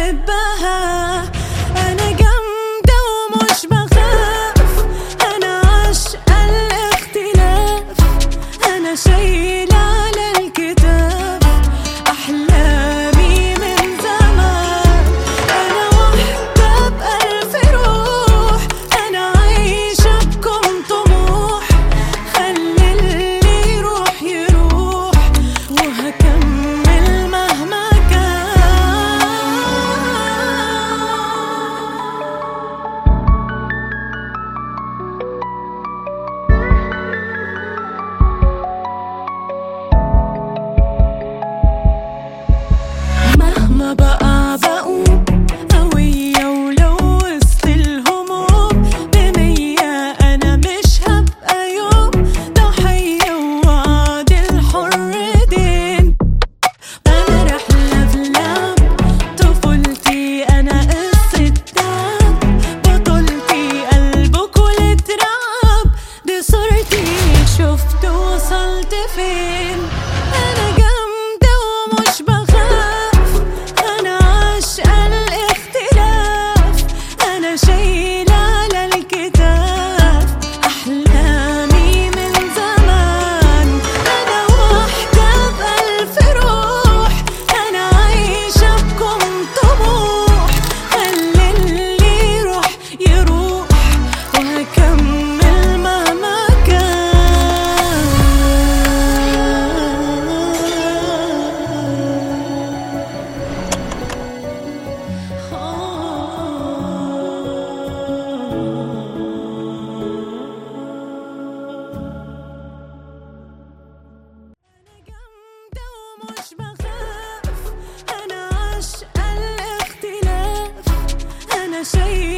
بحبها. أنا جامدة ومش بخاف، أنا عاشقة الاختلاف، أنا شايلة على الكتاب أحلامي من زمان. أنا واحدة بألف روح، أنا عايشة بكم طموح، خلي اللي يروح يروح وهكمل مهما كان. مهما بقى بقوم قوية ولو وسط الهموم بمية، أنا مش هبقى يوم ضحية ووعد الحر دين. أنا رحلة في لعب طفولتي، أنا قصة تعب بطولتي، قلب كل ترعب دي صورتي، شفت وصلت فين. أنا جامدة ومش بخاف، أنا عاشقة الاختلاف، أنا شايلة على الكتاف أحلامي من زمان. أنا واحدة بألف روح، أنا عايشة بكم طموح، خلي اللي يروح يروح وهكمل مهما كان. أنا جامدة ومش بخاف، أنا عاشقة الاختلاف، أنا شايلة